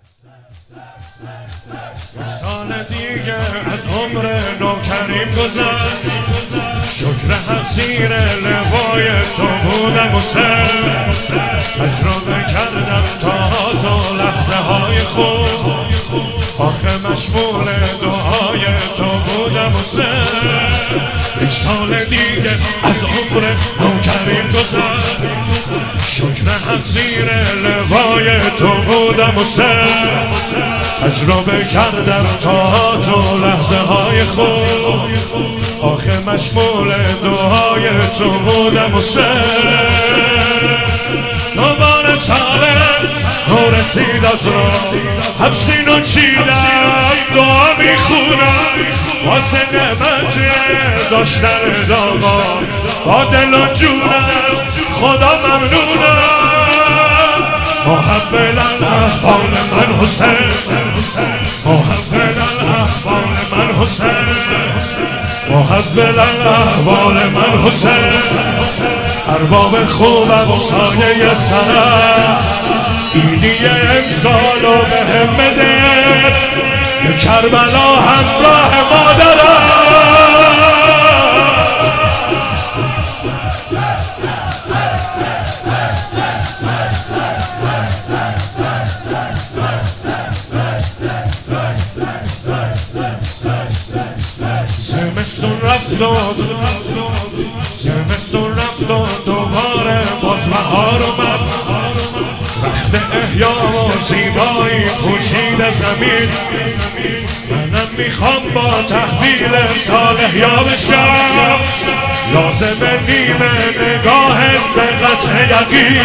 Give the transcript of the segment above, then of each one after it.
سال دیگه از عمر نوکریم گذشت، شکر حق زیر لوای تو بودم و تجربه کردم تا تو لحظه های خوب، آخه مشمول دعای تو بودم و یک سال دیگه از عمر نوکریم گذشت، شکر حق زیر لوای تو بودم و تجربه کردم تا تو لحظه های خوب، آخه مشمول دعای تو بودم و دوباره ساله نو رسید از را حبسینو چیدم، دعا میخونم واسه نعمت داشتن داغا با دل و جونم، خدا ممنونم. محول الاحوال من حسین، محول الاحوال من حسین، محول الاحوال من حسین، ارباب خوبم و سایه سرم، ایدی امسالو به هم بده، کربلا همراه مادرم. زمستون رفت زمستون رفت و دوباره باز بهار اومد، رخت احیا و زیبایی پوشید زمین، منم میخوام با تحویل سال احیا بشم، لازمه نیمه نگاهت به قطع یقین،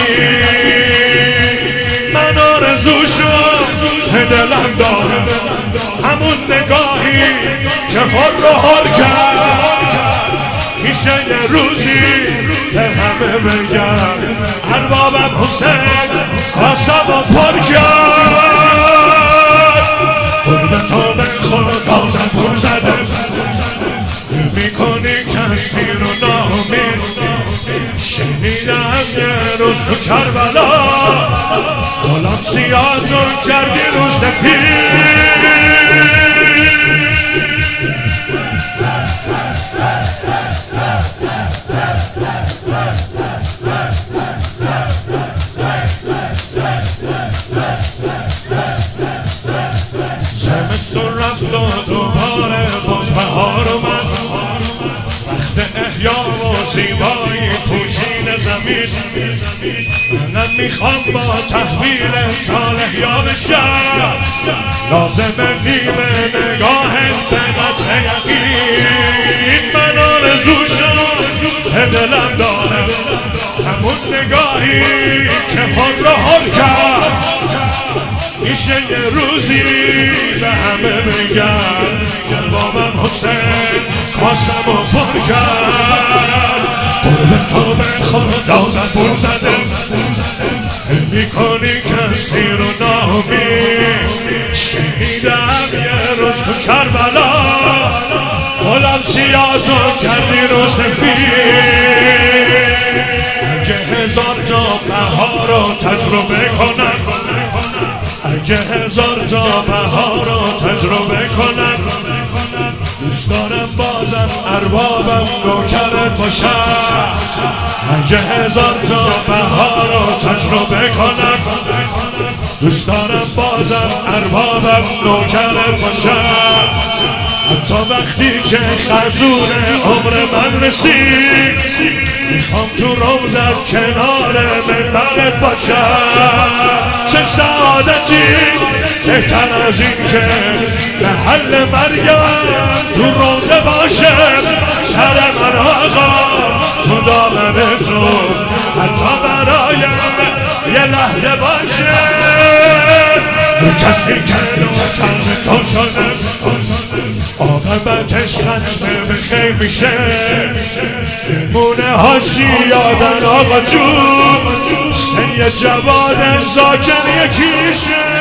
من آرزوشو دلم دارم، همون نگاهی که خود رو حال کرد، میشه یه روزی به همه بگم اربابم حسین کاسم و پر کرد، قرب تو به خدا زبون زده میکنی کسی رو ناامید، شنیدم یه روز تو کربلا غلام سیاهتون کردی رو سفید. زمستون رفت و دوباره باز بهار اومد، وقت احیا و زیبایی پوشید زمین، منم میخوام با تحویل سال احیا بشم، لازمه نیمه نگاهت به قطع یقین، من آرزوشم که دلم دارم، همون نگاهی که خود را حال کرد، میشه یه روزی به همه بگم اربابم حسین کاسم و پر کرد، قرب تو به خدا زبون زده میکنی کسی رو ناامید، شنیدم یه روز تو کربلا غلام سیاهتون کردی رو سفید، اگه هزار تا بهار رو تجربه کنم، اگه هزار تا بهار رو تجربه کنم، دوست دارم بازم اربابم نوکرت باشم، اگه هزار تا بهار رو تجربه کنم، دوست دارم بازم اربابم نوکرت باشم، حتی وقتی که خزون عمر من رسید، میخوام تو روزت کنار منبرت باشم، چه سعادتی بهتر از این که به حل مریم تو روزه باشه، سر من آقا تو دامن تو حتی برای یه لحظه باشه، کسی که نوکر تو شده عاقبتش ختمه به خیر میشه، بمونه حاجی یادن آقا جون سید جواد زاکر یکیشه.